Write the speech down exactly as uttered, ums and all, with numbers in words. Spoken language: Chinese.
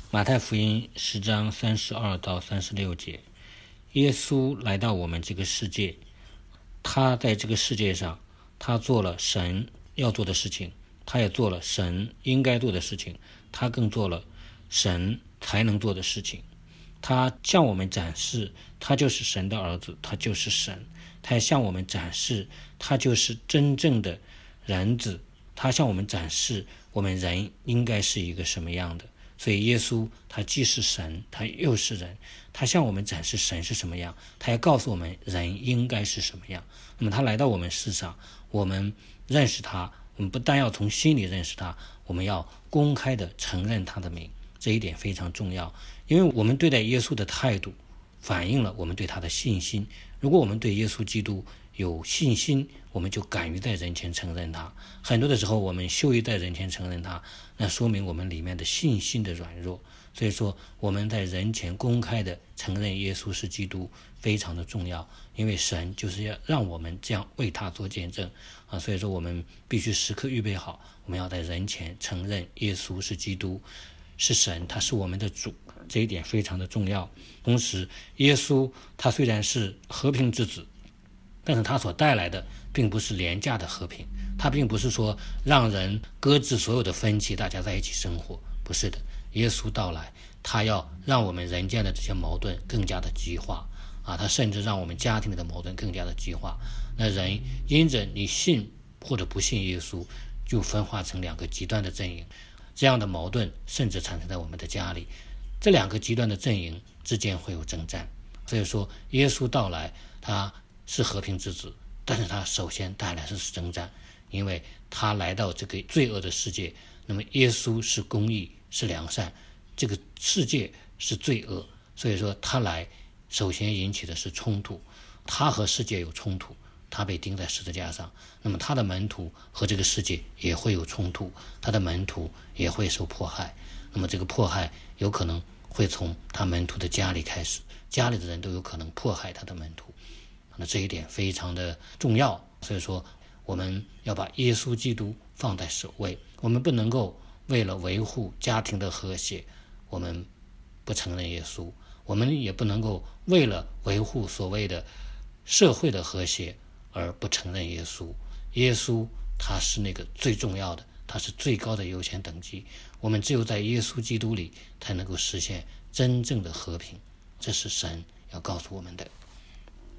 马太福音十章三十二到三十六节，耶稣来到我们这个世界，他在这个世界上，他做了神要做的事情，他也做了神应该做的事情，他更做了神才能做的事情。他向我们展示他就是神的儿子，他就是神。他也向我们展示他就是真正的人子，他向我们展示我们人应该是一个什么样的。所以耶稣他既是神，他又是人，他向我们展示神是什么样，他也告诉我们人应该是什么样。那么他来到我们世上，我们认识他，我们不但要从心里认识他，我们要公开的承认他的名，这一点非常重要。因为我们对待耶稣的态度反映了我们对他的信心。如果我们对耶稣基督有信心，我们就敢于在人前承认他。很多的时候我们羞于在人前承认他，那说明我们里面的信心的软弱。所以说我们在人前公开的承认耶稣是基督非常的重要，因为神就是要让我们这样为他做见证啊。所以说我们必须时刻预备好，我们要在人前承认耶稣是基督，是神，他是我们的主，这一点非常的重要。同时耶稣他虽然是和平之子，但是他所带来的并不是廉价的和平，他并不是说让人搁置所有的分歧，大家在一起生活，不是的。耶稣到来，他要让我们人间的这些矛盾更加的激化啊，他甚至让我们家庭里的矛盾更加的激化。那人因着你信或者不信耶稣，就分化成两个极端的阵营，这样的矛盾甚至产生在我们的家里，这两个极端的阵营之间会有征战。所以说耶稣到来，他是和平之子，但是他首先带来的是征战，因为他来到这个罪恶的世界。那么耶稣是公义，是良善，这个世界是罪恶，所以说他来首先引起的是冲突，他和世界有冲突，他被钉在十字架上，那么他的门徒和这个世界也会有冲突，他的门徒也会受迫害。那么这个迫害有可能会从他门徒的家里开始，家里的人都有可能迫害他的门徒，那这一点非常的重要。所以说我们要把耶稣基督放在首位，我们不能够为了维护家庭的和谐，我们不承认耶稣，我们也不能够为了维护所谓的社会的和谐而不承认耶稣。耶稣他是那个最重要的，他是最高的优先等级，我们只有在耶稣基督里才能够实现真正的和平，这是神要告诉我们的。